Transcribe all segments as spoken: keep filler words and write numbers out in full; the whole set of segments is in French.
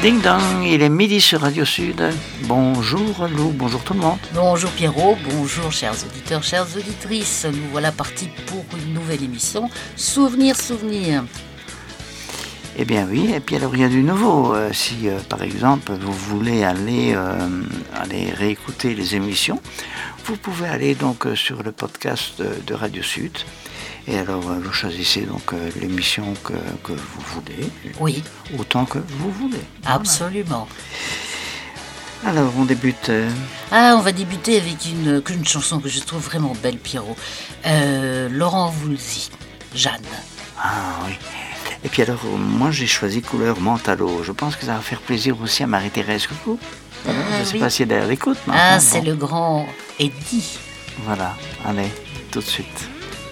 Ding dong, il est midi sur Radio Sud. Bonjour Lou, bonjour tout le monde. Bonjour Pierrot, bonjour chers auditeurs, chères auditrices. Nous voilà partis pour une nouvelle émission. Souvenir, souvenir. Eh bien oui, et puis alors il y a du nouveau. Euh, si euh, par exemple vous voulez aller, euh, aller réécouter les émissions, vous pouvez aller donc euh, sur le podcast de, de Radio Sud. Et alors euh, vous choisissez donc euh, l'émission que, que vous voulez. Oui. Autant que vous voulez. Absolument. Voilà. Alors on débute. Euh... Ah, on va débuter avec une, une chanson que je trouve vraiment belle, Pierrot. Euh, Laurent Voulzy, Jeanne. Ah oui. Et puis alors, moi j'ai choisi couleur mentalo. Je pense que ça va faire plaisir aussi à Marie-Thérèse Coucou. Ah, je ne sais oui. pas si elle est à l'écoute. Ah, enfin, c'est bon. le grand Eddie. Voilà, allez, tout de suite.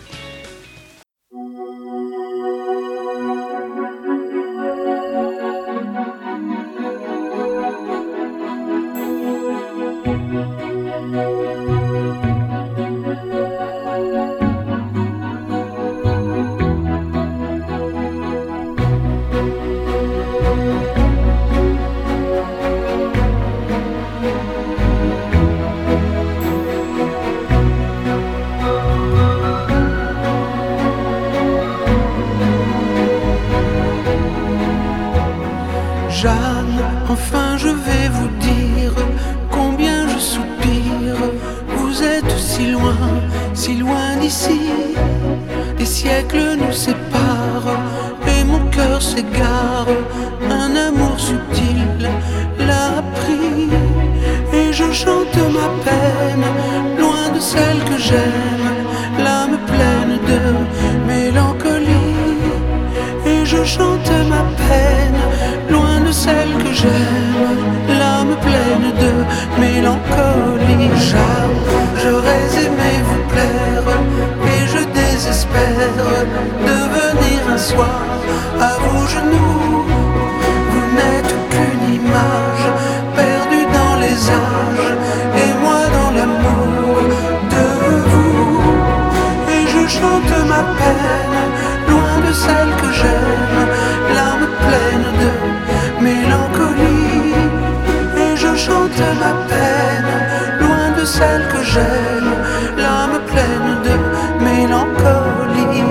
Jeanne, enfin je vais vous dire combien je soupire. Vous êtes si loin, si loin d'ici. Des siècles nous séparent et mon cœur s'égare. Un amour subtil l'a pris et je chante ma peine, loin de celle que j'aime, l'âme pleine de mélancolie. Et je chante ma peine, loin de celle que j'aime, l'âme pleine de mélancolie. Jeanne, j'aurais aimé vous plaire, et je désespère de venir un soir à vos genoux. Vous n'êtes qu'une image perdue dans les âges, et moi dans l'amour de vous. Et je chante ma peine, loin de celle que j'aime, l'âme pleine de mélancolie. Et je chante ma peine, loin de celle que j'aime, l'âme pleine de mélancolie.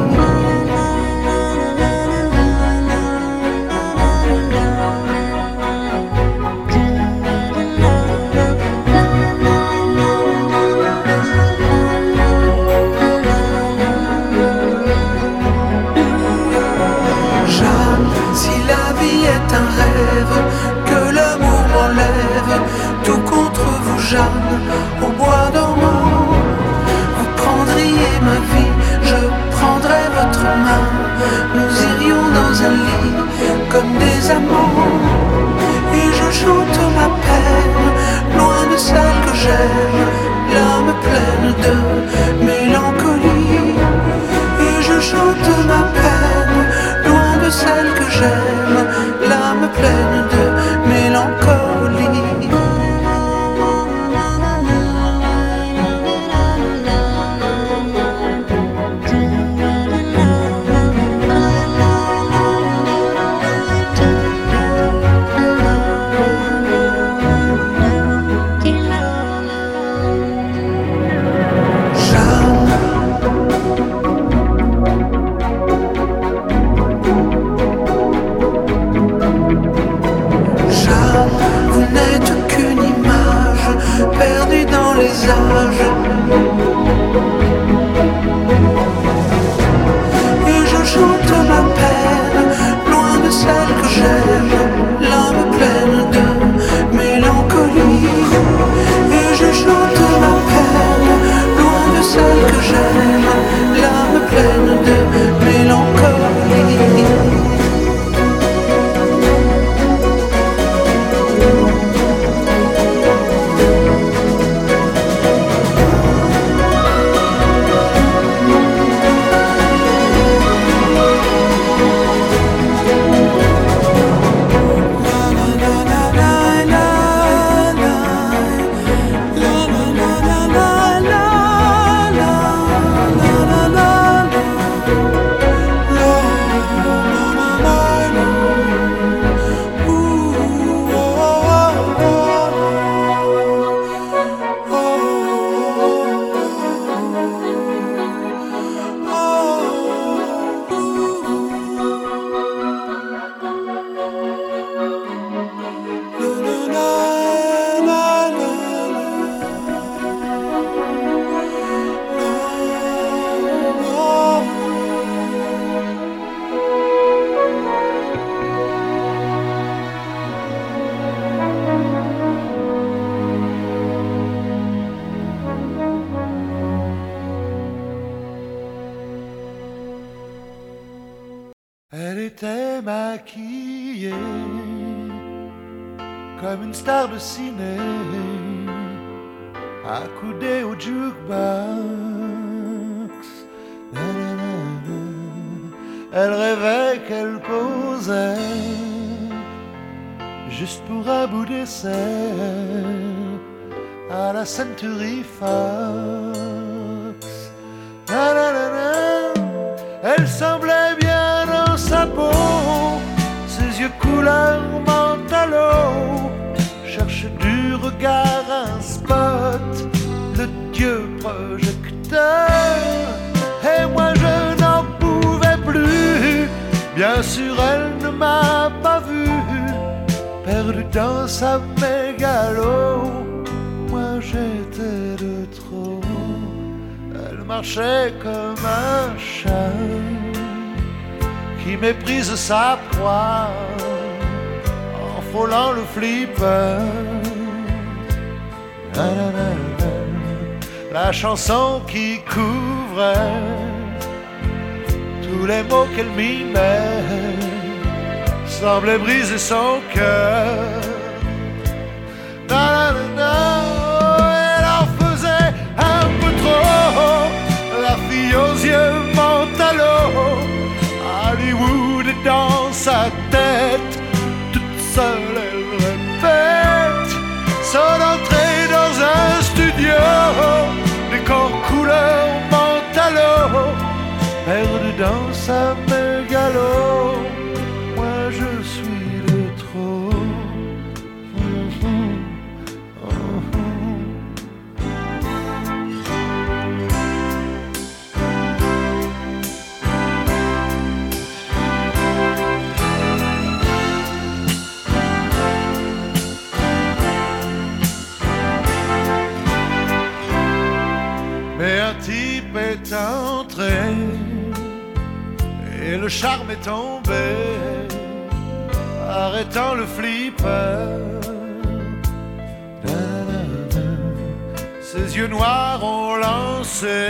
Un rêve que l'amour m'enlève, tout contre vous Jeanne, au bois dormant. Vous prendriez ma vie, je prendrais votre main. Nous irions dans un lit comme des amants. Et je chante ma peine, loin de celle que j'aime, l'âme pleine de mélancolie. Et je chante ma peine, loin de celle que j'aime, l'âme pleine de mélancolie. Perdu dans les âges. Et je chante ma peine, loin de celle que j'aime, l'âme pleine de mélancolie. Et je chante ma peine, loin de celle que j'aime, l'âme pleine de mélancolie. était maquillée comme une star de ciné, accoudée au jukebox. Elle rêvait qu'elle causait juste pour un bout d'essai à la Century Fox. Na, na, na, na. Elle semblait bien dans sa peau, ses yeux couleur mentalo cherche du regard un spot, le dieu projecteur. Et moi je n'en pouvais plus, bien sûr elle ne m'a pas vu, perdu dans sa mégalo. Moi j'étais de trop. Elle marchait comme un chat qui méprise sa proie en frôlant le flipper. La, la, la, la. La chanson qui couvrait tous les mots qu'elle mimait semblait briser son cœur. La, la, la, la. Elle en faisait un peu trop, la fille aux yeux mentalo. Hollywood est dans sa tête, toute seule elle répète son entrée dans un studio, décor couleur mentalo, perdu dans sa mégalo. Moi je suis de trop. Mais un type est entré et le charme est tombé, arrêtant le flipper. Ses yeux noirs ont lancé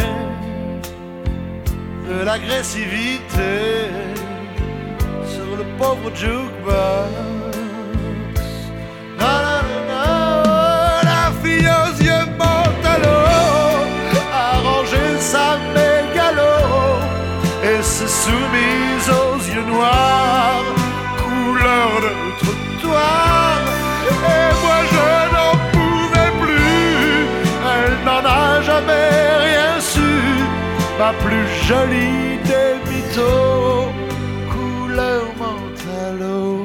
de l'agressivité sur le pauvre jukebox. La, la, la, la, la fille aux yeux mentalo a rangé sa mégalo et s'est soumise aux yeux noirs, couleur de trottoir. Et moi je n'en pouvais plus, elle n'en a jamais rien su, ma plus jolie des mythos, couleur mentalo.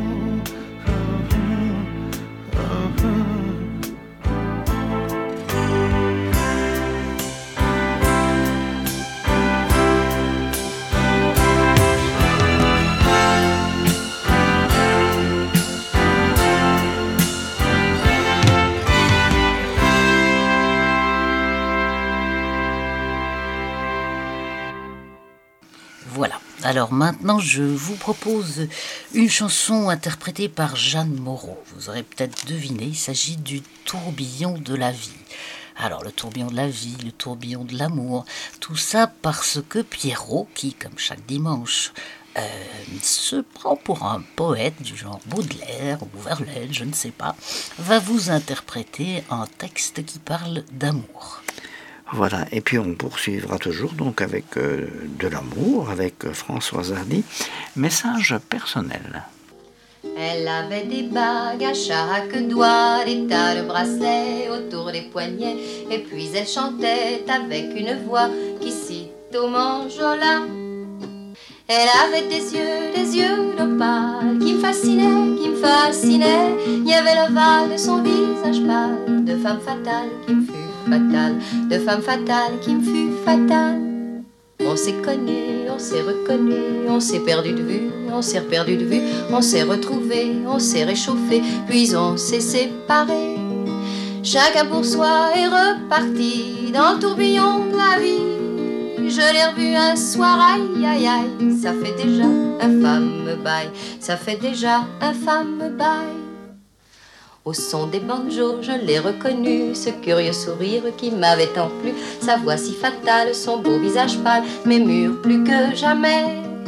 Voilà. Alors maintenant, je vous propose une chanson interprétée par Jeanne Moreau. Vous aurez peut-être deviné, il s'agit du tourbillon de la vie. Alors le tourbillon de la vie, le tourbillon de l'amour, tout ça parce que Pierrot, qui comme chaque dimanche euh, se prend pour un poète du genre Baudelaire ou Verlaine, je ne sais pas, va vous interpréter un texte qui parle d'amour. Voilà, et puis on poursuivra toujours donc avec euh, de l'amour, avec euh, Françoise Hardy, message personnel. Elle avait des bagues à chaque doigt, des tas de bracelets autour des poignets, et puis elle chantait avec une voix qui cite au manjola. Elle avait des yeux, des yeux d'opale qui me fascinaient, qui me fascinaient. Il y avait l'ovale de son visage pâle, de femme fatale qui me fut fatale, de femme fatale qui me fut fatale. On s'est connus, on s'est reconnus, on s'est perdu de vue, on s'est perdu de vue, on s'est retrouvés, on s'est réchauffé, puis on s'est séparés. Chacun pour soi est reparti dans le tourbillon de la vie. Je l'ai revu un soir, aïe aïe aïe, ça fait déjà un fameux bail, ça fait déjà un fameux bail. Au son des banjos, je l'ai reconnu, ce curieux sourire qui m'avait tant plu, sa voix si fatale, son beau visage pâle, mes murs plus que jamais.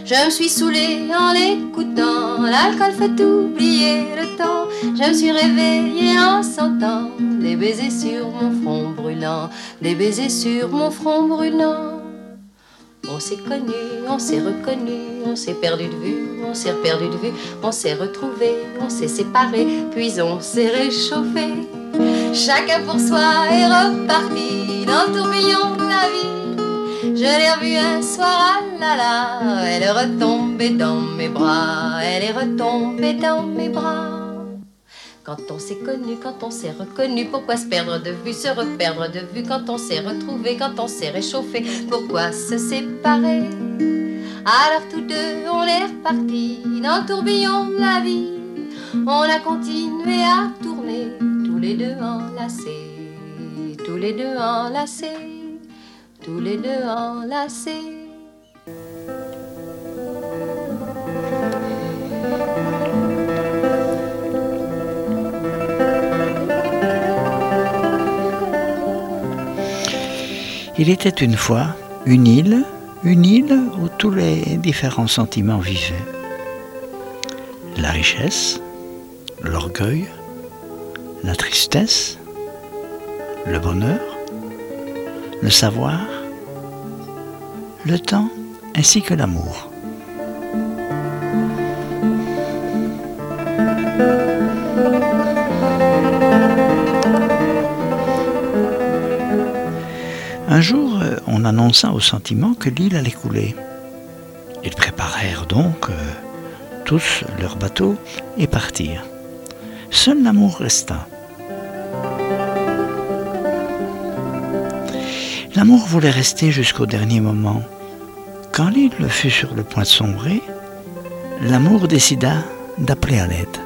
Je me suis saoulée en l'écoutant, l'alcool fait oublier le temps. Je me suis réveillée en sentant des baisers sur mon front brûlant, des baisers sur mon front brûlant. On s'est connus, on s'est reconnus, on s'est perdu de vue, on s'est perdu de vue, on s'est retrouvés, on s'est séparés, puis on s'est réchauffés. Chacun pour soi est reparti dans le tourbillon de la vie. Je l'ai revue un soir, ah là là, elle est retombée dans mes bras, elle est retombée dans mes bras. Quand on s'est connu, quand on s'est reconnu, pourquoi se perdre de vue, se reperdre de vue? Quand on s'est retrouvé, quand on s'est réchauffé, pourquoi se séparer? Alors tous deux, on est repartis dans le tourbillon de la vie. On a continué à tourner, tous les deux enlacés, tous les deux enlacés, tous les deux enlacés. Il était une fois une île, une île où tous les différents sentiments vivaient. La richesse, l'orgueil, la tristesse, le bonheur, le savoir, le temps ainsi que l'amour. Un jour, on annonça aux sentiments que l'île allait couler. Ils préparèrent donc euh, tous leur bateau et partirent. Seul l'amour resta. L'amour voulait rester jusqu'au dernier moment. Quand l'île fut sur le point de sombrer, l'amour décida d'appeler à l'aide.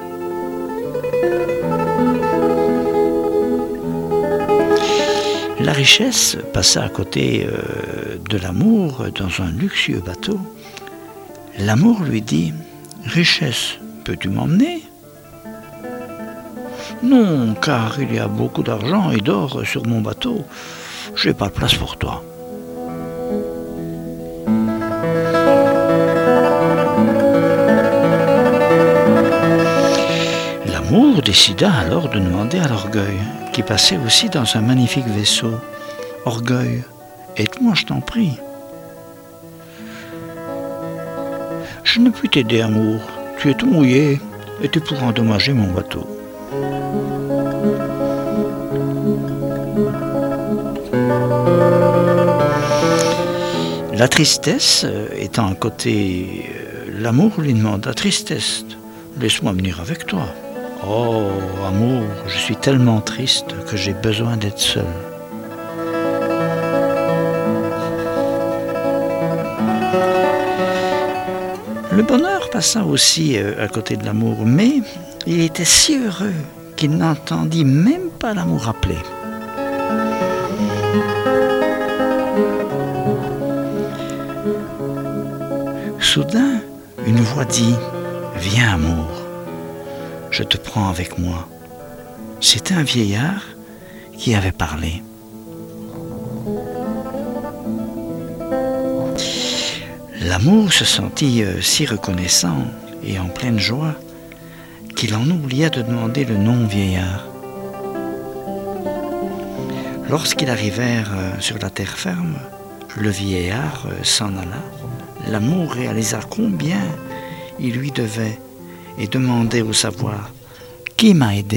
La richesse passa à côté euh, de l'amour dans un luxueux bateau. L'amour lui dit « Richesse, peux-tu m'emmener ?»« Non, car il y a beaucoup d'argent et d'or sur mon bateau. Je n'ai pas de place pour toi. » L'amour décida alors de demander à l'orgueil, qui passait aussi dans un magnifique vaisseau. « Orgueil, aide-moi, je t'en prie. »« Je ne puis t'aider, amour. Tu es tout mouillé et tu pourras endommager mon bateau. » La tristesse étant à côté, l'amour lui demanda « Tristesse, laisse-moi venir avec toi. » « Oh, amour, je suis tellement triste que j'ai besoin d'être seul. » Le bonheur passa aussi à côté de l'amour, mais il était si heureux qu'il n'entendit même pas l'amour appeler. Soudain, une voix dit « Viens, amour. Je te prends avec moi. » C'était un vieillard qui avait parlé. L'amour se sentit si reconnaissant et en pleine joie qu'il en oublia de demander le nom au vieillard. Lorsqu'ils arrivèrent sur la terre ferme, le vieillard s'en alla. L'amour réalisa combien il lui devait et demandait au savoir « Qui m'a aidé ?»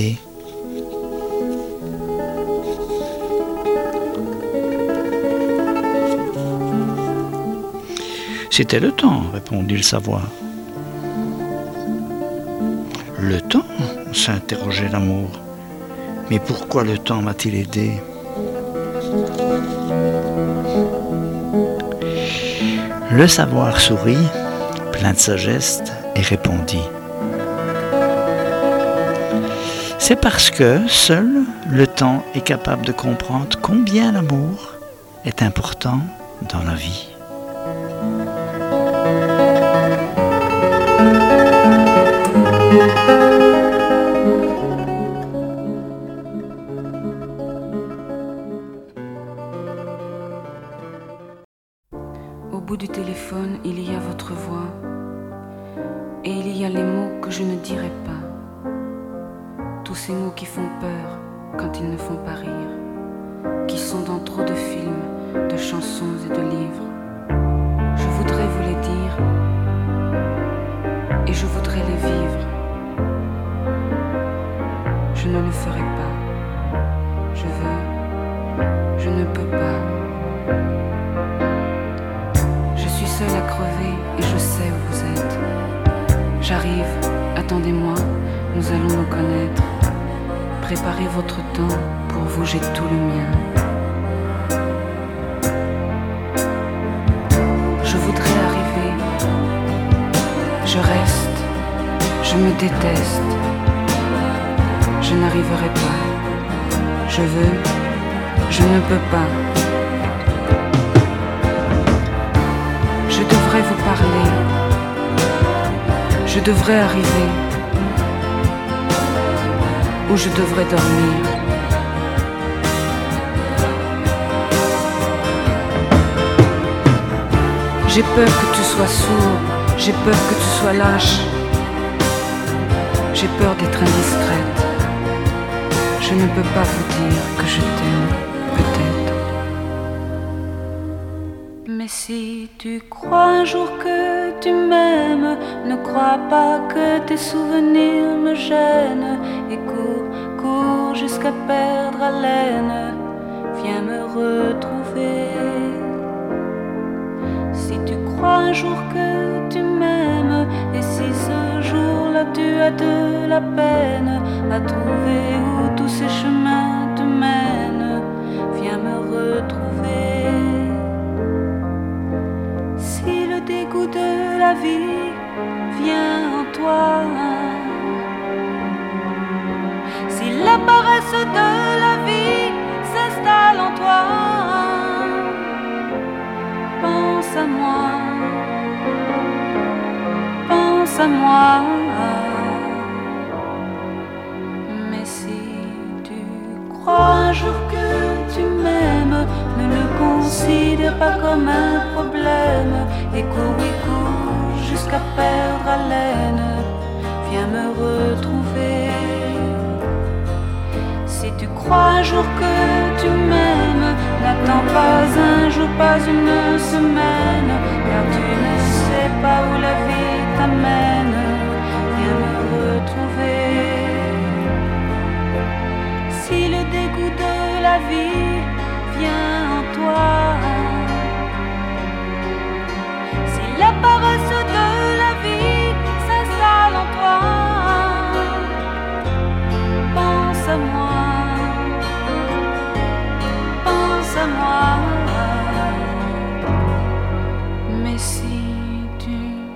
« C'était le temps, » répondit le savoir. « Le temps ?» s'interrogeait l'amour. « Mais pourquoi le temps m'a-t-il aidé ?» Le savoir sourit, plein de sagesse, et répondit « C'est parce que seul le temps est capable de comprendre combien l'amour est important dans la vie. » Au bout du téléphone, il y a votre voix. Et il y a les mots que je ne dirai pas. Tous ces mots qui font peur quand ils ne font pas rire, qui sont dans trop de films, de chansons et de livres. Je voudrais vous les dire et je voudrais les vivre. Je ne le ferai pas. Je veux, je ne peux pas. Je suis seule à crever et je sais où vous êtes. J'arrive, attendez-moi, nous allons nous connaître. Préparez votre temps, pour vous j'ai tout le mien. Je voudrais arriver, je reste, je me déteste. Je n'arriverai pas, je veux, je ne peux pas. Je devrais vous parler, je devrais arriver, ou je devrais dormir. J'ai peur que tu sois sourd, j'ai peur que tu sois lâche. J'ai peur d'être indiscrète. Je ne peux pas vous dire que je t'aime, peut-être. Mais si tu crois un jour que tu m'aimes, ne crois pas que tes souvenirs me gênent. Et cours, cours jusqu'à perdre haleine, viens me retrouver. Si tu crois un jour que tu m'aimes, et si ce jour-là tu as de la peine à trouver où tous ces chemins te mènent, viens me retrouver. Si le dégoût de la vie vient en toi, si la paresse de la vie s'installe en toi, pense à moi, pense à moi. Mais si tu crois un jour que tu m'aimes, ne le considère pas comme un problème. Et cours, et cours jusqu'à perdre haleine, viens me retrouver. Si tu crois un jour que tu m'aimes, n'attends pas un jour, pas une semaine, car tu ne sais pas où la vie t'amène, viens me retrouver. Si le dégoût de la vie vient en toi, si la paresse de la vie s'installe en toi, pense à moi, pense à moi. Mais si tu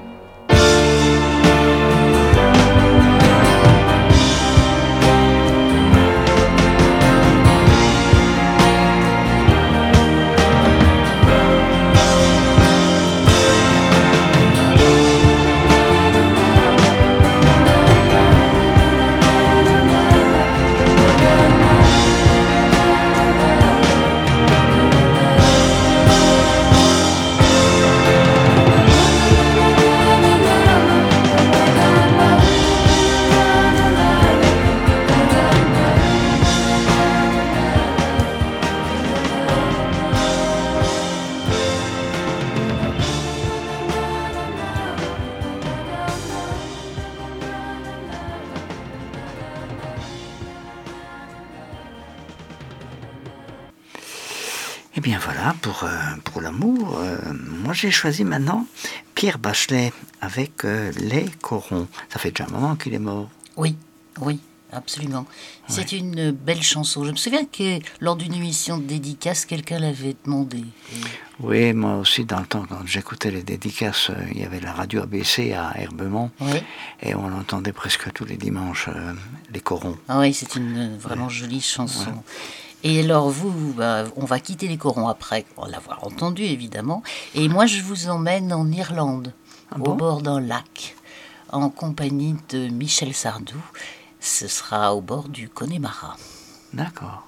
Eh bien voilà, pour, euh, pour l'amour, euh, moi j'ai choisi maintenant Pierre Bachelet avec euh, Les Corons. Ça fait déjà un moment qu'il est mort. Oui, oui, absolument. C'est ouais. une belle chanson. Je me souviens que lors d'une émission de dédicace, quelqu'un l'avait demandé. Et... Oui, moi aussi, dans le temps, quand j'écoutais les dédicaces, euh, il y avait la radio A B C à Herbemont, oui. et on entendait presque tous les dimanches euh, Les Corons. Ah oui, c'est une vraiment ouais. jolie chanson. Ouais. Et alors vous, bah, on va quitter les Corons après, on va l'avoir entendu évidemment, et moi je vous emmène en Irlande, ah bon au bord d'un lac, en compagnie de Michel Sardou. Ce sera au bord du Connemara. D'accord.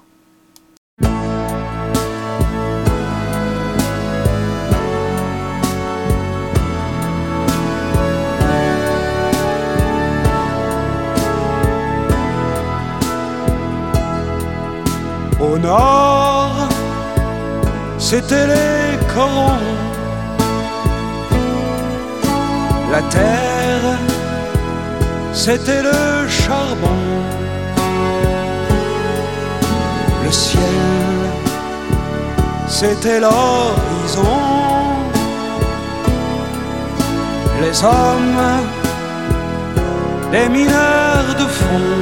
c'était les corons. La terre, c'était le charbon. Le ciel, c'était l'horizon. Les hommes, les mineurs de fond.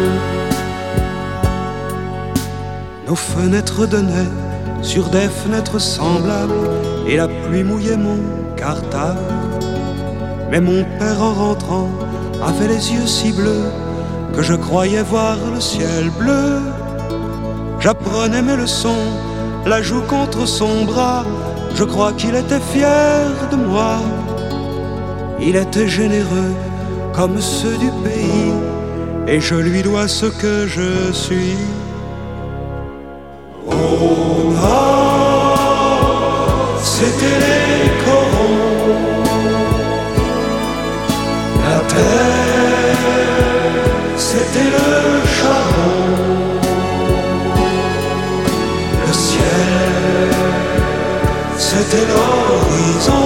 Nos fenêtres donnaient sur des fenêtres semblables, et la pluie mouillait mon cartable. Mais mon père en rentrant avait les yeux si bleus que je croyais voir le ciel bleu. J'apprenais mes leçons, la joue contre son bras. Je crois qu'il était fier de moi. Il était généreux comme ceux du pays, et je lui dois ce que je suis. Au nord, c'était les corons. La terre, c'était le charbon. Le ciel, c'était l'horizon.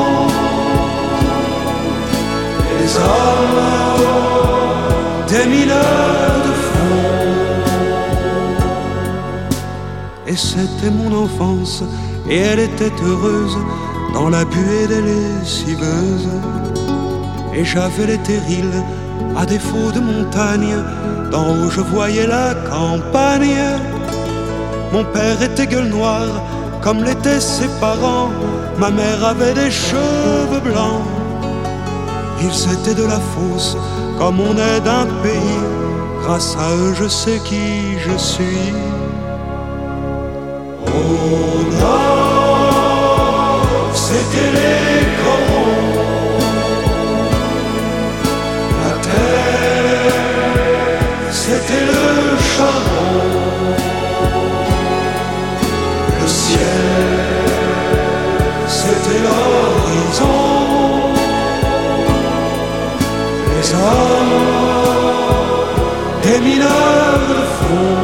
Les hommes, des mineurs de fond. Et c'était mon enfance, et elle était heureuse dans la buée des lessiveuses. Et j'avais les terrils, à défaut de montagne, d'en haut je voyais la campagne. Mon père était gueule noire, comme l'étaient ses parents. Ma mère avait des cheveux blancs. Ils étaient de la fosse, comme on est d'un pays. Grâce à eux, je sais qui je suis. Au nord, c'était les corons. La terre, c'était le charbon. Le ciel, c'était l'horizon. Les hommes, des mineurs de fond.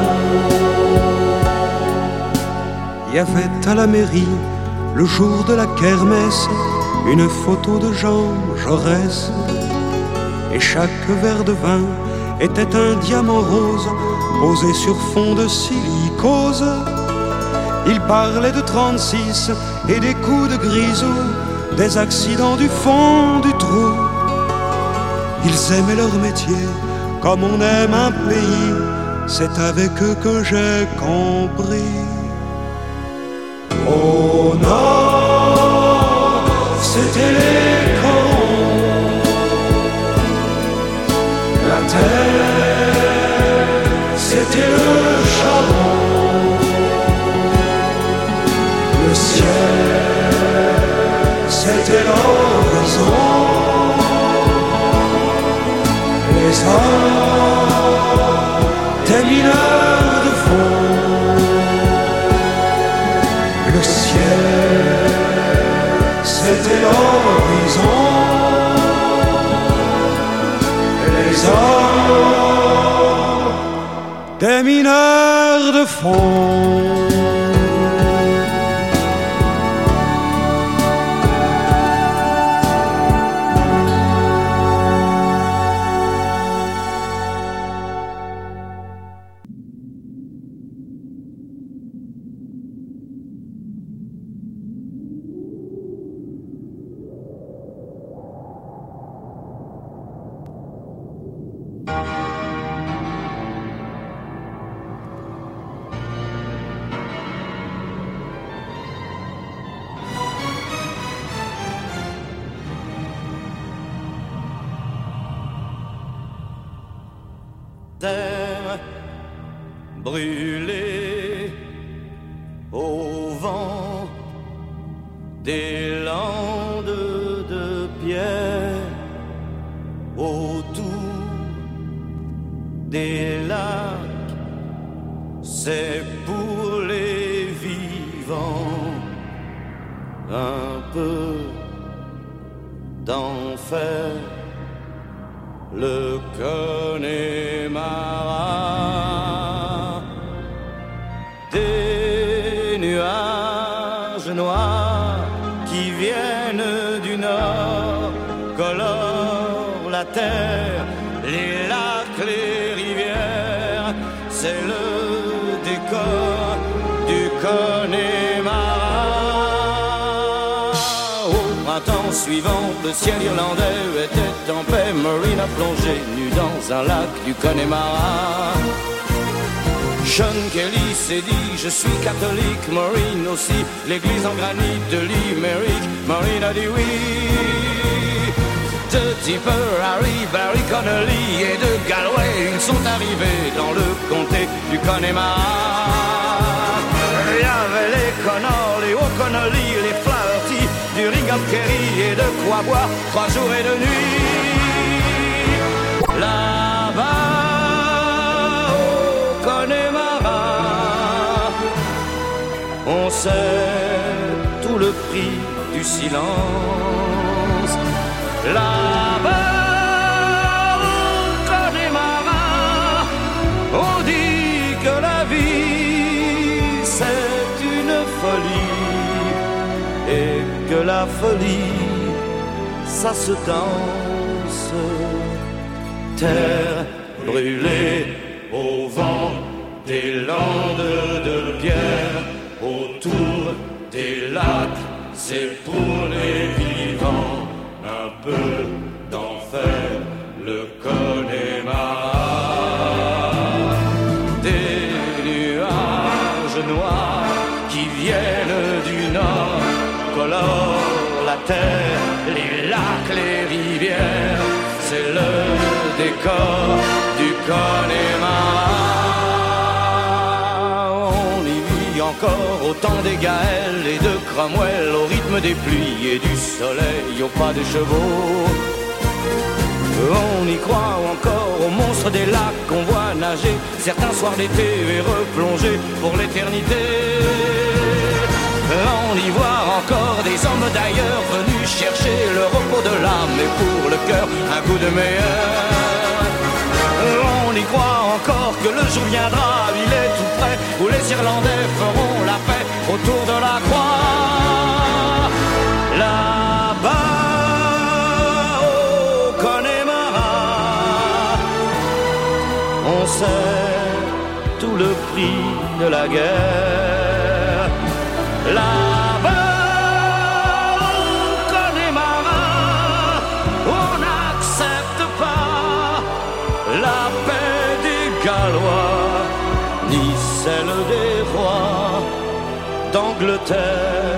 Il y avait à la mairie, le jour de la kermesse, une photo de Jean Jaurès. Et chaque verre de vin était un diamant rose posé sur fond de silicose. Il parlait de trente-six et des coups de grisou, des accidents du fond du trou. Ils aimaient leur métier comme on aime un pays. C'est avec eux que j'ai compris. Au nord, c'était les corons. La terre, c'était le charbon. Le ciel, c'était l'horizon. Les hommes, des mineurs de fond. Le ciel, c'était l'horizon. Les hommes, des mineurs de fond. Terre brûlée au vent des landes de pierre, autour des lacs, c'est pour les vivants un peu d'enfer. Le Connemara, des nuages nuages noirs qui viennent du nord colorent la terre, les lacs, les rivières. C'est le décor du Connemara. Au printemps suivant, le ciel irlandais était en paix. Maureen a plongé nue dans un lac du Connemara. Sean Kelly s'est dit je suis catholique, Maureen aussi, l'église en granit de Limerick. Maureen a dit oui. De Tipper, Harry, Barry Connolly et de Galway, ils sont arrivés dans le comté du Connemara. Il y avait les Connors, les O'Connolly, les Flaherty, du Ringham Kerry et de quoi boire trois jours et deux nuits. Là-bas au Connemara, on sait tout le prix du silence. Là-bas au Connemara, on dit que la vie c'est une folie et que la folie ça se danse. Terre brûlée au vent des landes de pierre, autour des lacs, c'est pour les vivants. Un peu d'enfer, le Connemara. Des nuages noirs qui viennent du nord colorent la terre, les lacs, les rivières. C'est le décor du Connemara. On y vit encore au temps des Gaëls et de Cromwell, au rythme des pluies et du soleil, au pas des chevaux. On y croit encore aux monstres des lacs qu'on voit nager certains soirs d'été et replonger pour l'éternité. On y voit encore des hommes d'ailleurs venus chercher le repos de l'âme et pour le cœur un coup de meilleur. On y croit encore que le jour viendra, il est tout près, où les Irlandais feront la paix autour de la croix. Là-bas au Connemara, on sait tout le prix de la guerre. Là-bas au Connemara, on n'accepte pas la paix des Gallois, ni celle des rois d'Angleterre.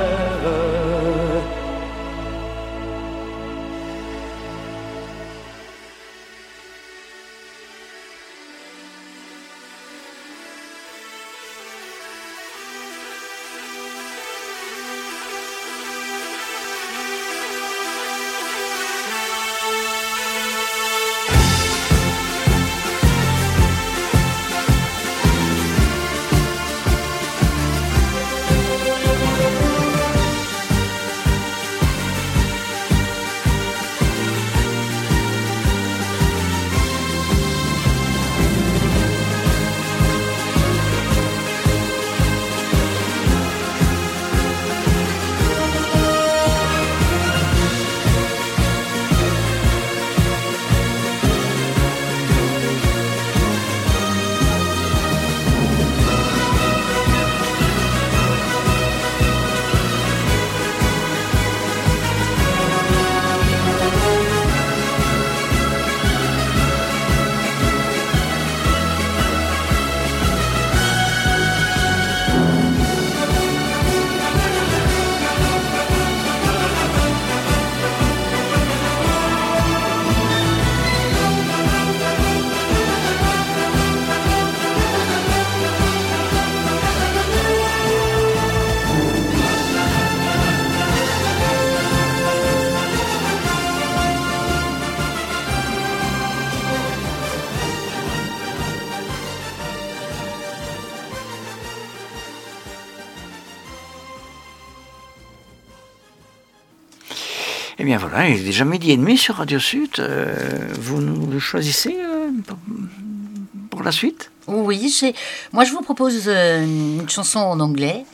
Eh bien voilà, il est déjà midi et demi sur Radio Sud. Euh, vous nous choisissez euh, pour, pour la suite ? Oui, j'ai... moi je vous propose euh, une chanson en anglais.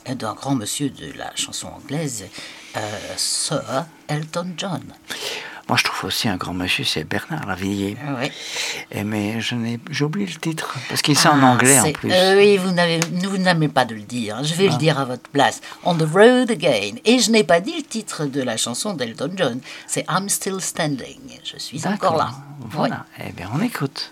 d'un grand monsieur de la chanson anglaise, euh, Sir Elton John. Moi, je trouve aussi un grand monsieur, c'est Bernard Lavilliers. Oui. Et mais je n'ai, j'ai oublié le titre, parce qu'il est Ah, en anglais en c'est- plus. euh, oui, vous n'avez, vous n'aimez pas de le dire. Je vais Ah. le dire à votre place. On the road again. Et je n'ai pas dit le titre de la chanson d'Elton John. C'est I'm Still Standing. Je suis D'accord. encore là. Voilà. Eh bien, on écoute.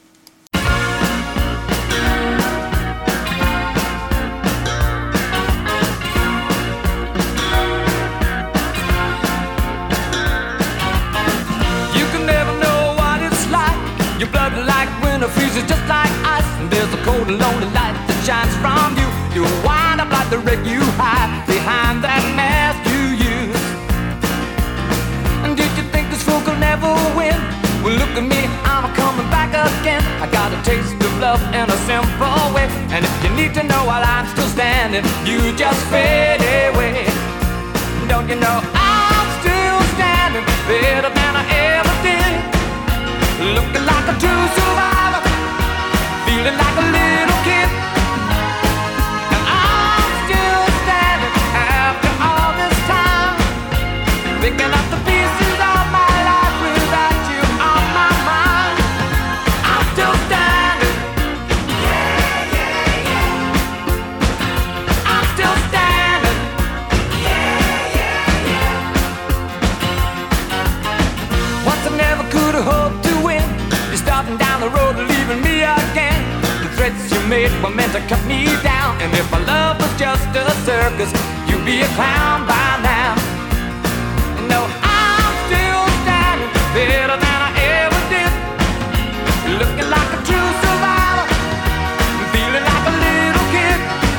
You can never know what it's like. Your blood like winter freezes just like ice. And there's a cold and lonely light that shines from you. You wind up like the wreck you hide behind that mask you use. And did you think this fool could never win? Well, look at me, I'm coming back again. I got a taste of love in a simple way. And if you need to know while I'm still standing, you just fade away. Don't you know I'm still standing better than I ever did? Looking like a true survivor, feeling like a little kid. And I'm still standing after all this time, picking up the pieces of my life without you on my mind. I'm still standing. Yeah, yeah, yeah. I'm still standing. Once I never could have hoped to win. You're starting down the road and leaving me again. The threats you made were meant to cut me down. And if my love was just a circus, you'd be a clown by now. No, I'm still standing better than I ever did. Looking like a true survivor, feeling like a little kid.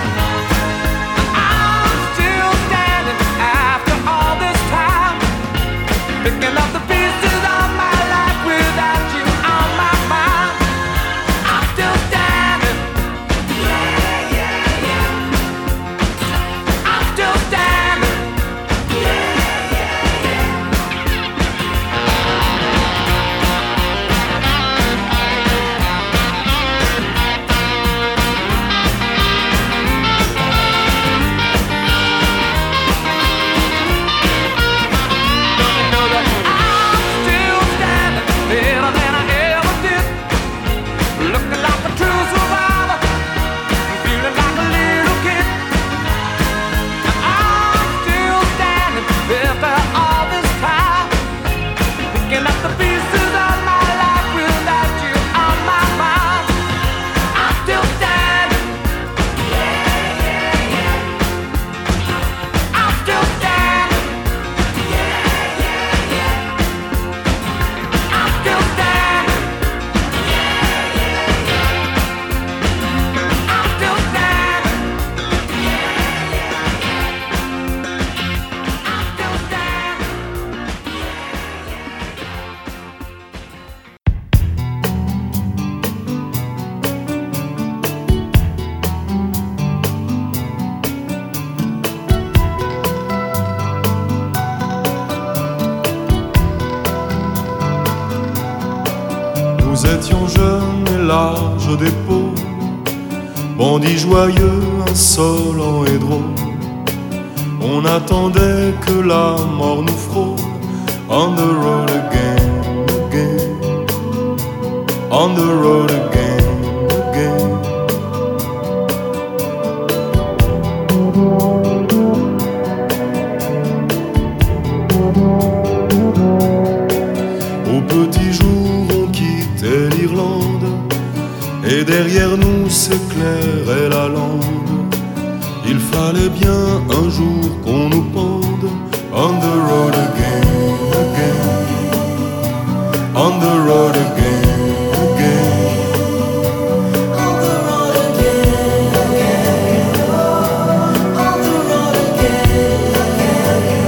I'm still standing after all this time, picking up the pieces of my life without you on my mind. I'm still standing. Yeah, yeah, yeah. I'm still standing. Yeah, yeah, yeah. Don't you know that I'm still standing better than I ever did? Looking like a true survivor, feeling like a little kid. I'm still standing after all this time, picking up the pieces of my life without you on my mind. I'm still standing. Yeah, yeah, yeah. I'm still standing. Yeah, yeah, yeah. I'm still standing. Yeah, yeah, yeah. I'm still standing. Yeah, yeah, yeah. I'm still standing. Nous étions jeunes et larges d'épaules, bandits joyeux, insolents et drôles. On attendait que la mort nous frôle. On the road again, again. On the road again, again. Au petit jour on quittait l'Irlande, et derrière nous s'éclairait la lande. Il fallait bien un jour qu'on nous pende. On the road again, again. On the road again, again. On the road again, again. On the road again, again.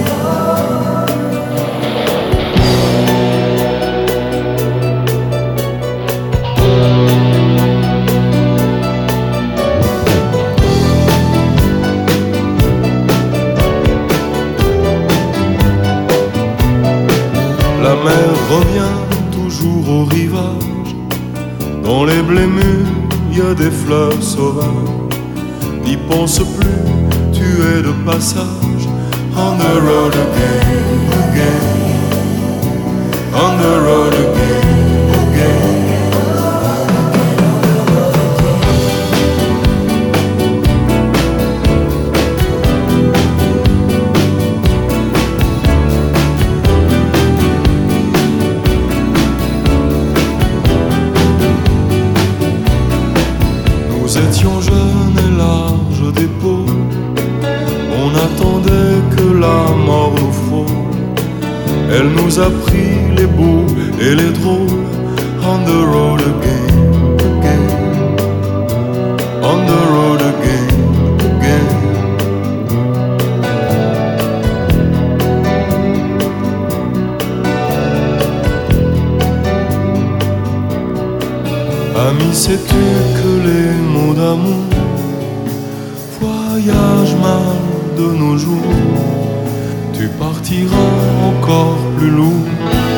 La mer revient toujours au rivage. Dans les blés mûrs, y a des fleurs sauvages. N'y pense plus, tu passage. On the road again, again. On the road again, again. Nous étions jeunes et larges d'épaules. On attendait que la mort nous frôle. Elle nous a pris les beaux et les drôles. On the road again, again. On the road again, again. Ami, sais-tu que les mots d'amour voyagent mal de nos jours? Tu partiras encore plus lourd.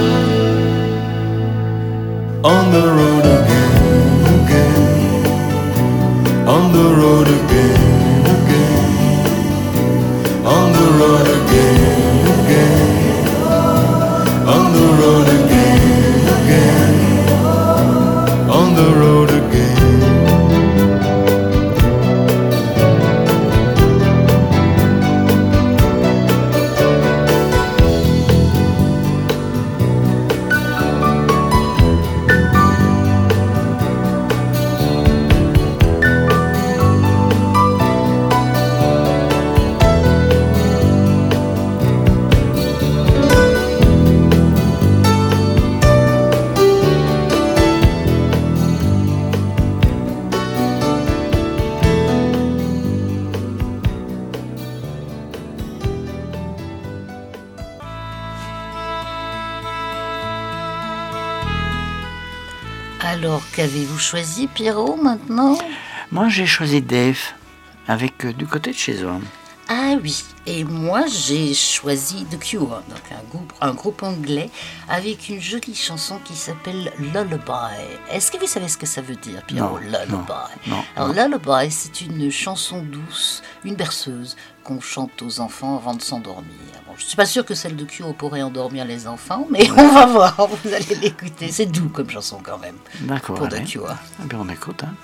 On the road again, again. On the road again, again. On the road again, again. On the road again, again. On the road again. Alors, qu'avez-vous choisi, Pierrot, maintenant? Moi, j'ai choisi Dave, avec euh, du côté de chez eux. Ah oui, et moi, j'ai choisi The Cure, donc un groupe, un groupe anglais, avec une jolie chanson qui s'appelle Lullaby. Est-ce que vous savez ce que ça veut dire, Pierrot? Non, Lullaby. non, non, Alors, non. Lullaby, c'est une chanson douce, une berceuse, qu'on chante aux enfants avant de s'endormir. Bon, je ne suis pas sûre que celle de Cure pourrait endormir les enfants, mais on va voir, vous allez l'écouter. C'est doux comme chanson quand même, D'accord, pour The allez. Cure. Eh bien, on écoute, hein.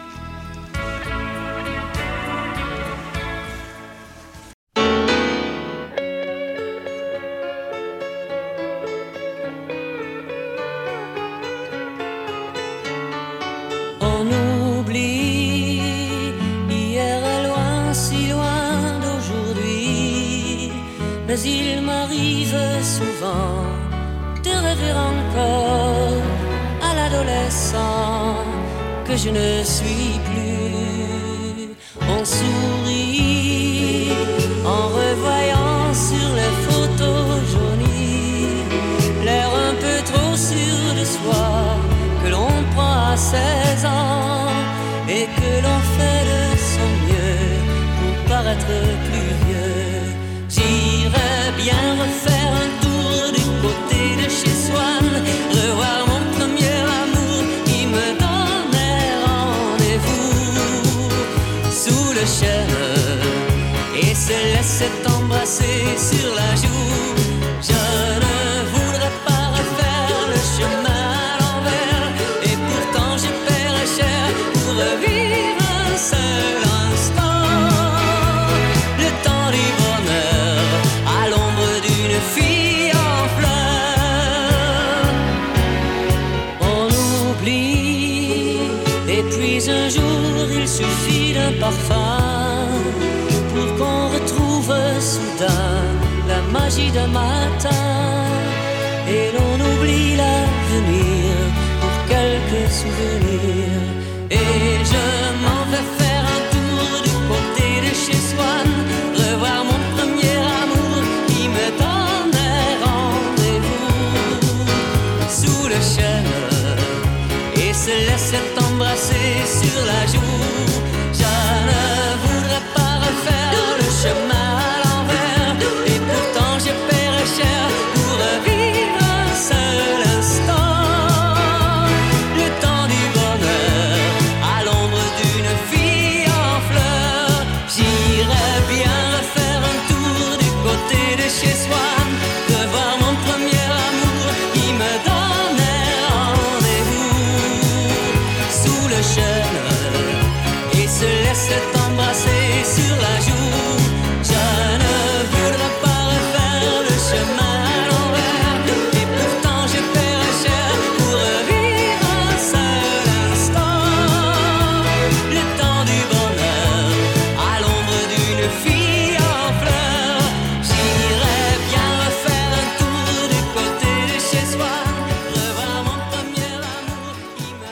On oublie, hier est loin, si loin d'aujourd'hui. Mais il m'arrive souvent de rêver encore à l'adolescent que je ne suis plus. On sourit en revoyant sur les photos jaunies l'air un peu trop sûr de soi que l'on prend à seize ans et que l'on fait de son mieux pour paraître plus vieux. J'irais bien refaire un tour du côté de chez Swann, revoir mon premier amour qui me donnait rendez-vous sous le chêne et se laissait embrasser sur la joue. Je ne voudrais pas refaire le chemin revivre un seul instant, le temps du bonheur à l'ombre d'une fille en fleurs. On oublie, et puis un jour il suffit d'un parfum pour qu'on retrouve soudain la magie d'un matin, et l'on oublie l'avenir pour quelques souvenirs. Et je m'en vais faire un tour du côté de chez Swann, revoir mon premier amour qui me donnait rendez-vous sous le chêne et se laissait embrasser sur la joue. Je ne voudrais pas refaire le chemin à l'envers, et pourtant je paierais cher pour revivre un seul instant. J'irais bien refaire chez Swan, de voir mon premier amour qui me donnait rendez-vous sous le chêne et se laisse embrasser sur la joue. Je ne voudrais pas refaire le chemin à l'envers, et pourtant je paierais cher pour revivre un seul instant le temps du bonheur à l'ombre d'une fille en fleurs. J'irais bien refaire un tour du côté de chez Swan, revoir mon premier amour qui me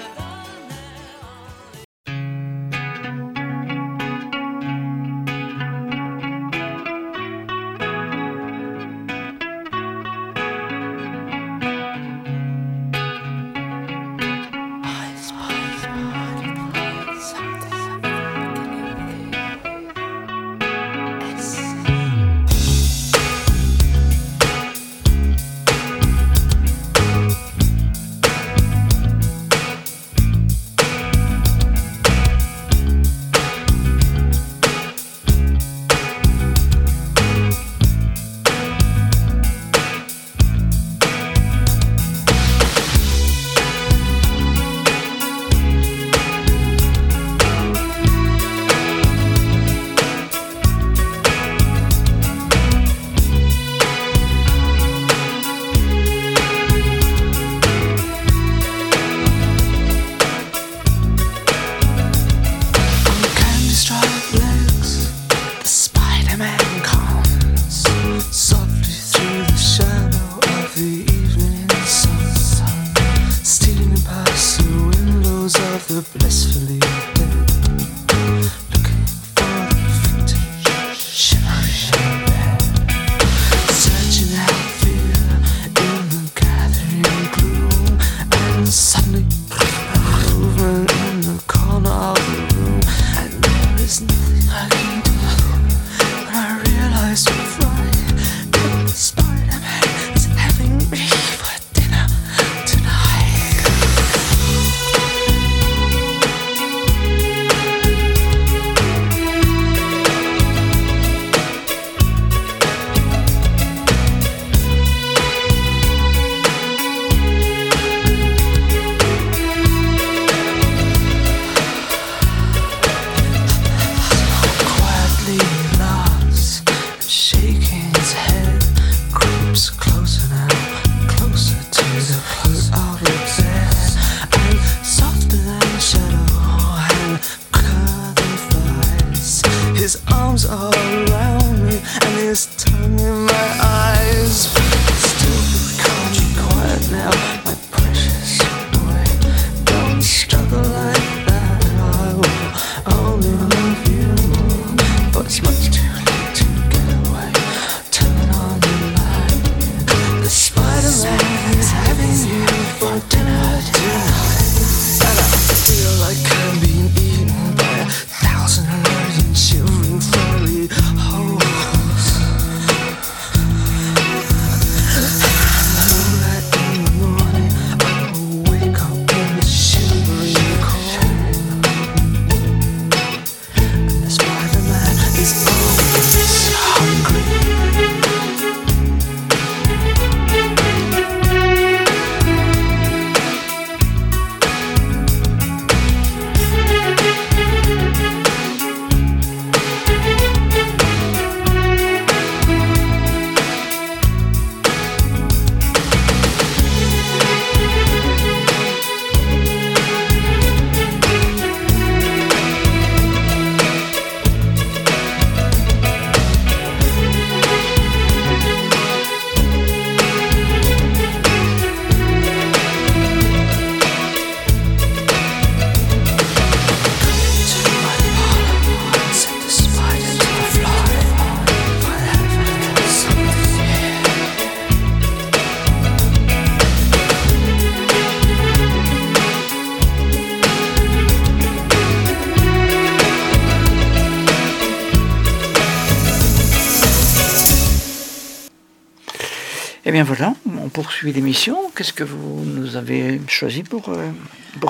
Eh bien voilà, on poursuit l'émission. Qu'est-ce que vous nous avez choisi pour euh, poursuivre ?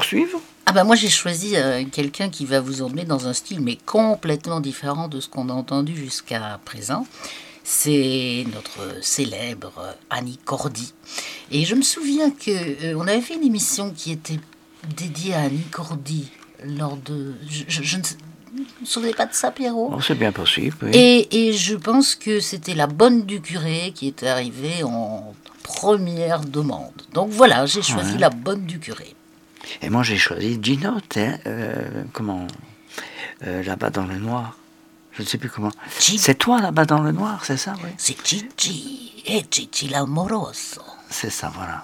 Ah bah moi j'ai choisi euh, quelqu'un qui va vous emmener dans un style mais complètement différent de ce qu'on a entendu jusqu'à présent. C'est notre célèbre Annie Cordy. Et je me souviens qu'on euh, avait fait une émission qui était dédiée à Annie Cordy lors de... Je, je, je ne sais... Vous ne vous souvenez pas de ça, Pierrot? Oh, c'est bien possible, oui. Et, et je pense que c'était la bonne du curé qui était arrivée en première demande. Donc voilà, j'ai choisi Ouais. la bonne du curé. Et moi, j'ai choisi Gino, hein, euh, comment euh, là-bas dans le noir. Je ne sais plus comment. Gigi. C'est toi là-bas dans le noir, c'est ça, oui? C'est Gigi, et Gigi l'amoroso. C'est ça, voilà.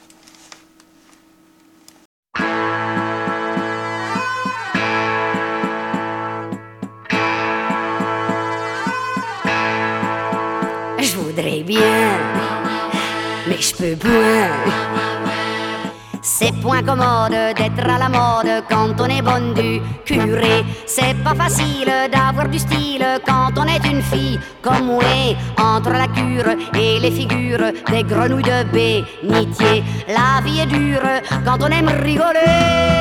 Je voudrais bien, mais je peux point. C'est point commode d'être à la mode quand on est bonne du curé. C'est pas facile d'avoir du style quand on est une fille comme moi. Entre la cure et les figures des grenouilles de bénitier, la vie est dure quand on aime rigoler.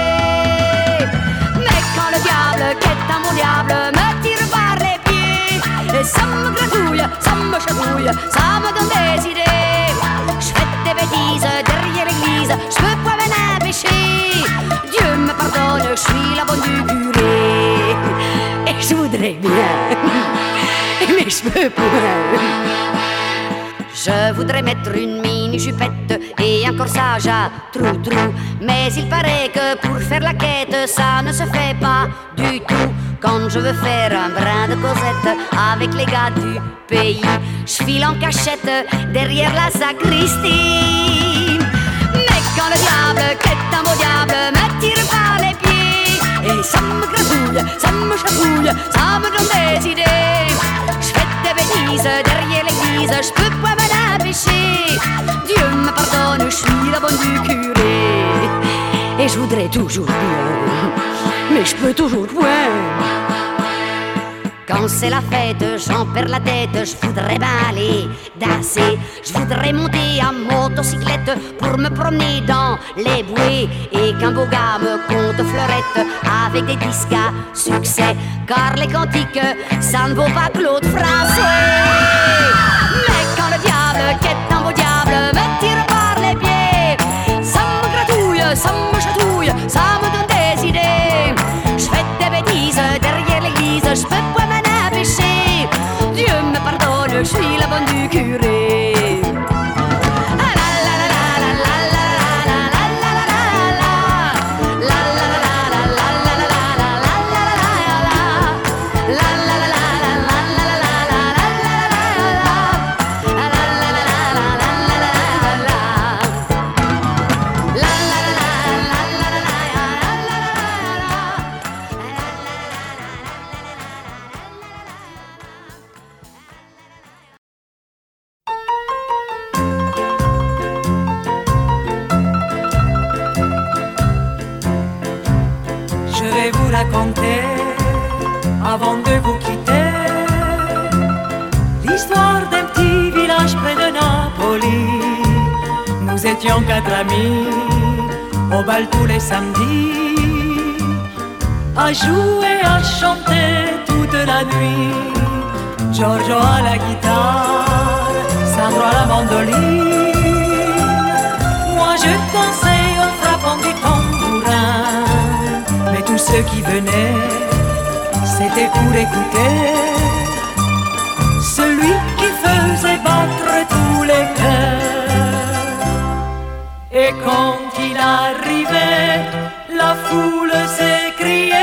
Mais quand le diable, qui est un mon diable, me tire par les pieds, et ça me gratouille, ça me chatouille, ça me donne des idées. Je fais des bêtises derrière l'église, je peux pas m'en empêcher. Dieu me pardonne, je suis la bonne du curé. Et je voudrais bien, mais je peux pas. Je voudrais mettre une mini-jupette et un corsage à trou-trou. Mais il paraît que pour faire la quête, ça ne se fait pas du tout. Quand je veux faire un brin de Cosette avec les gars du pays, je file en cachette derrière la sacristie. Mais quand le diable, qui est un beau diable, me tire par les pieds, et ça me gratouille, ça me chatouille, ça me donne des idées. Je fais des bêtises derrière l'église, je peux pas m'en empêcher. Dieu me pardonne, je suis la bonne du curé. Et je voudrais toujours bien, mais je peux toujours point. Quand c'est la fête, j'en perds la tête, je voudrais bien aller danser. Je voudrais monter à motocyclette pour me promener dans les bouées, et qu'un beau gars me conte fleurette avec des disques à succès. Car les cantiques, ça ne vaut pas Claude François. Mais quand le diable, qui est un beau diable, me tire par les pieds, ça me gratouille, ça me chatouille, ça me donne des idées. Je fais des bêtises derrière l'église, je peux pas m'en empêcher. Dieu me pardonne, je suis la bonne du curé. Avant de vous quitter, l'histoire d'un petit village près de Napoli. Nous étions quatre amis au bal tous les samedis, à jouer, à chanter toute la nuit. Giorgio à la guitare, Sandro à la mandoline. Moi je dansais en frappant du tambourin, mais tous ceux qui venaient, c'était pour écouter celui qui faisait battre tous les cœurs. Et quand il arrivait, la foule s'écriait: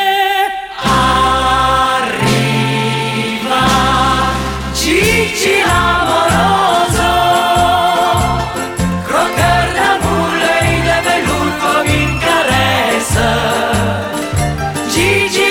Arriva Gigi l'amoroso, croqueur d'amour, l'œil de velours comme une caresse. Gigi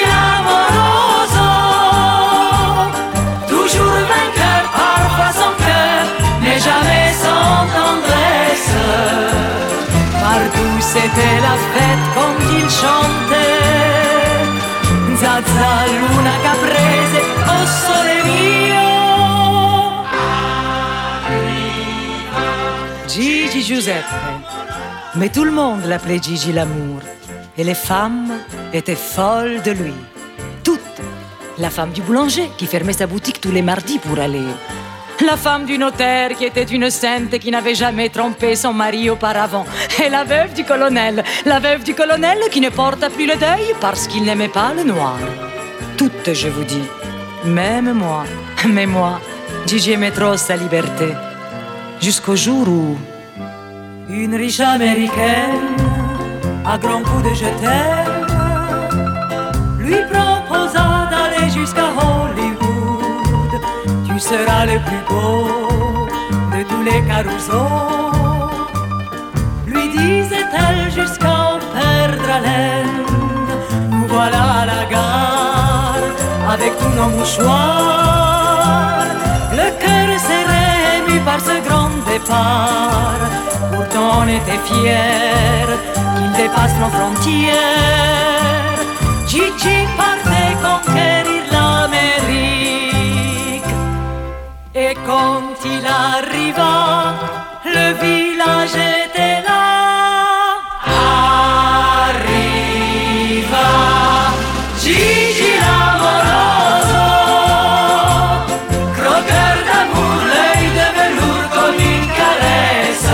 c'était la fête quand il chantait Zazza, Luna, Caprese, oh sole mio. Gigi Giuseppe. Mais tout le monde l'appelait Gigi l'amour. Et les femmes étaient folles de lui. Toutes. La femme du boulanger qui fermait sa boutique tous les mardis pour aller. La femme du notaire qui était une sainte et qui n'avait jamais trompé son mari auparavant. Et la veuve du colonel. La veuve du colonel qui ne porta plus le deuil parce qu'il n'aimait pas le noir. Toutes, je vous dis. Même moi. Mais moi, Gigi aimait trop sa liberté. Jusqu'au jour où... Une riche américaine, à grands coups de je t'aime, lui proposa d'aller jusqu'à Hollywood. Tu seras le plus beau de tous les carousaux, lui disait-elle jusqu'à en perdre haleine. Nous voilà à la gare avec tous nos mouchoirs, le cœur serré ému par ce grand départ. Pourtant on était fiers qu'il dépasse nos frontières. Gigi partait conquérir l'Amérique. Et quand il arriva, le village était là. Arriva Gigi l'amoroso, croqueur d'amour, l'œil de velours comme une caresse.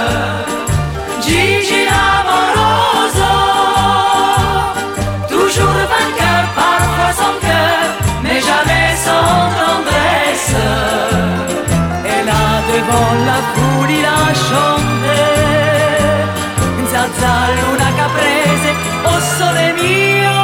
Gigi l'amoroso, toujours vainqueur, parfois sans cœur, mais jamais sans tendresse. Et là devant la foule il a chanté Zazza Luna Caprese, oh sole mio.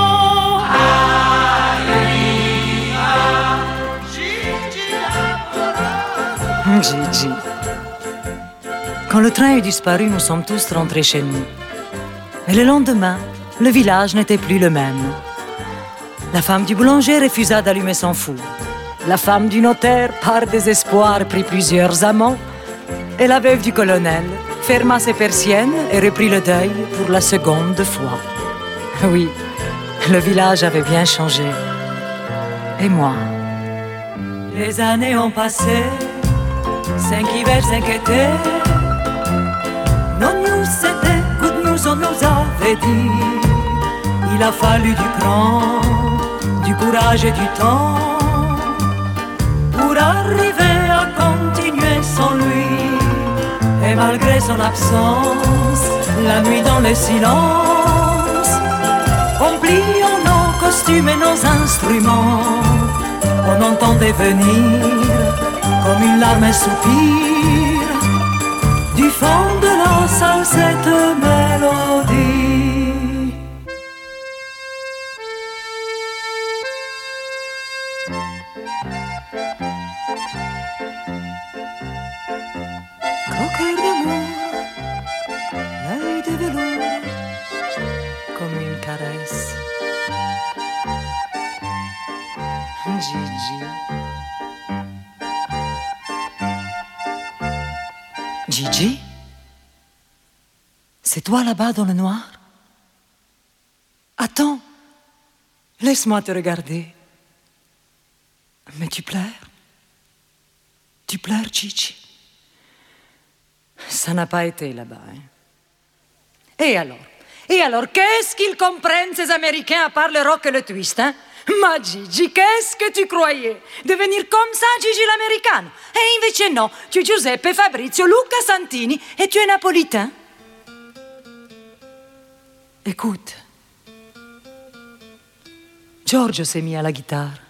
Gigi. Quand le train est disparu, nous sommes tous rentrés chez nous. Et le lendemain, le village n'était plus le même. La femme du boulanger refusa d'allumer son four. La femme du notaire, par désespoir, prit plusieurs amants. Et la veuve du colonel ferma ses persiennes et reprit le deuil pour la seconde fois. Oui, le village avait bien changé. Et moi? Les années ont passé, cinq hivers, cinq étés. Non news, c'était good news, on nous avait dit. Il a fallu du cran, du courage et du temps pour arriver à continuer sans lui. Et malgré son absence, la nuit dans le silence, en pliant nos costumes et nos instruments, on entendait venir comme une larme un soupir du fond de la salle cette mélodie. Croqueur d'amour, l'œil de velours comme une caresse. Gigi. Gigi? C'est toi là-bas dans le noir? Attends, laisse-moi te regarder. Mais tu pleures? Tu pleures, Gigi? Ça n'a pas été là-bas, hein? Et alors? Et alors, qu'est-ce qu'ils comprennent, ces Américains, à part le rock et le twist, hein? Ma Gigi, qu'est-ce que tu croyais? Devenir comme ça, Gigi l'americano? E invece no, tu es Giuseppe, Fabrizio, Luca Santini et tu es napolitain. Écoute, Giorgio s'est mis à la guitare.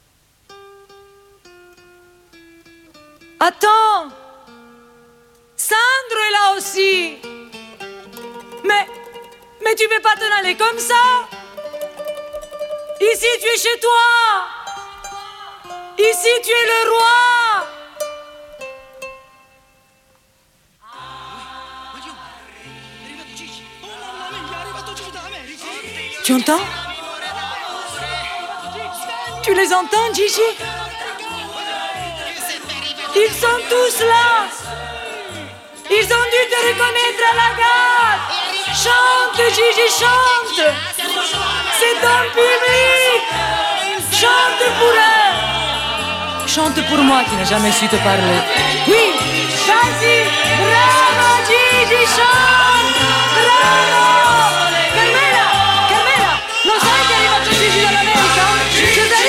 Attends, Sandro est là aussi. Mais, mais tu peux pas t'en aller comme ça. Ici, tu es chez toi. Ici, tu es le roi. Tu entends? Tu les entends, Gigi? Ils sont tous là. Ils ont dû te reconnaître à la gare. Chante, Gigi, chante. C'est ton public. Chante pour eux. Chante pour moi qui n'ai jamais su te parler. Oui, vas-y, bravo Gigi, chante. Bravo. Carmela, Carmela, lo sai che è arrivato Gigi dall'America?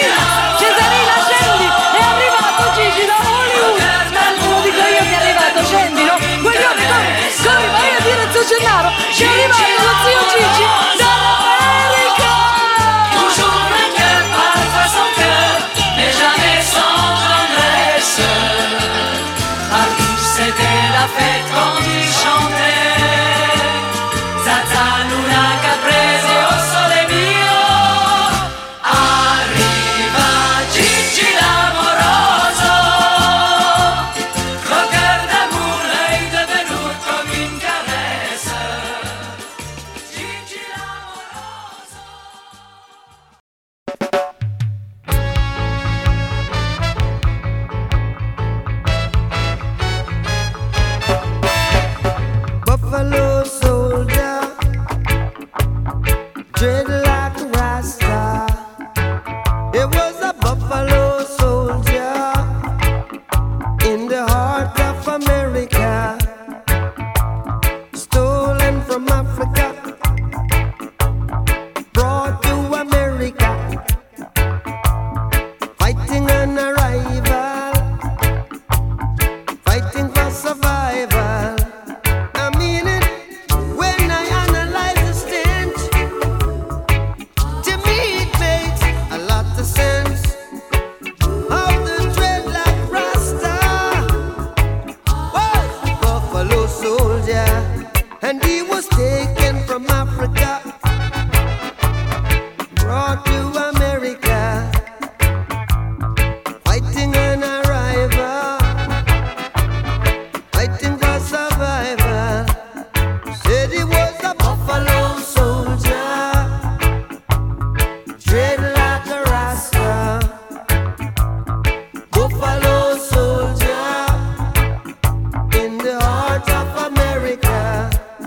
arrival, fighting for survival. I mean it when I analyze the stench. To me it makes a lot of sense. How the dreadlock Rasta was a buffalo soldier, and he was taken from Africa, brought to America, fighting an arrival, fighting for survival. Said he was a buffalo soldier, dreadlock Rasta, buffalo soldier in the heart of America.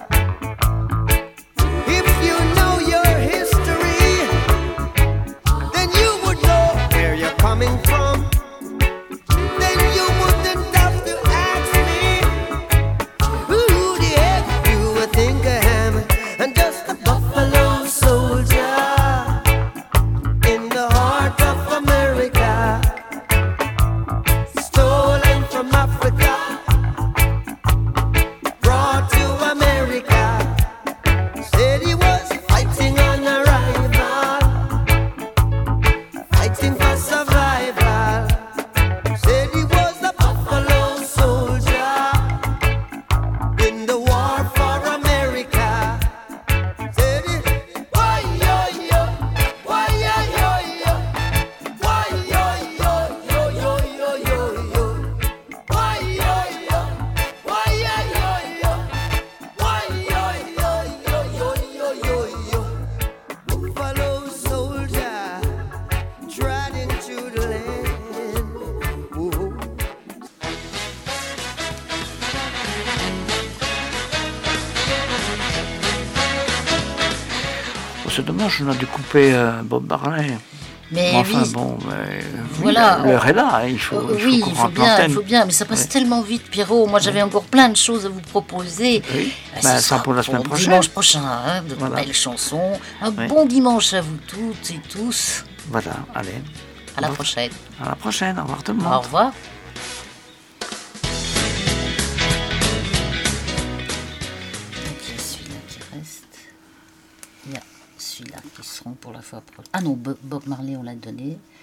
If you know your history, then you would know where you're coming from. Then you wouldn't have to ask me who the heck you would think I am. I'm just a buffalo soldier in the heart of America, stolen from Africa, brought to America. Said he was fighting on arrival, fighting for survival. Said he was a buffalo soldier in the war for America. Said he, why yo yo, why yo yo yo, why yo yo yo yo yo yo yo, why yo yo, why yo yo yo, why yo yo yo yo yo yo yo. Buffalo soldier trod into the land. Whoa. Oh, c'est dommage, on a dû couper euh, Bob Marley. Mais Enfin oui, bon, mais, oui, voilà. l'heure est là, il faut, Euh, il faut oui, qu'on il faut rentre bien, il l'antenne. faut bien, mais ça passe Ouais. tellement vite, Pierrot. Moi, j'avais encore plein de choses à vous proposer. Oui, Bah, bah, ce ça sera pour la semaine prochaine. Dimanche prochain, hein, de Voilà. belles chansons. Un Oui. bon dimanche à vous toutes et tous. Voilà, allez, À la Bon. prochaine. à la prochaine, au revoir tout le monde. Au revoir. Donc, il y a celui-là qui reste. Il y a celui-là qui seront pour la fois prochaine. Ah non, Bo- Bob Marley, on l'a donné.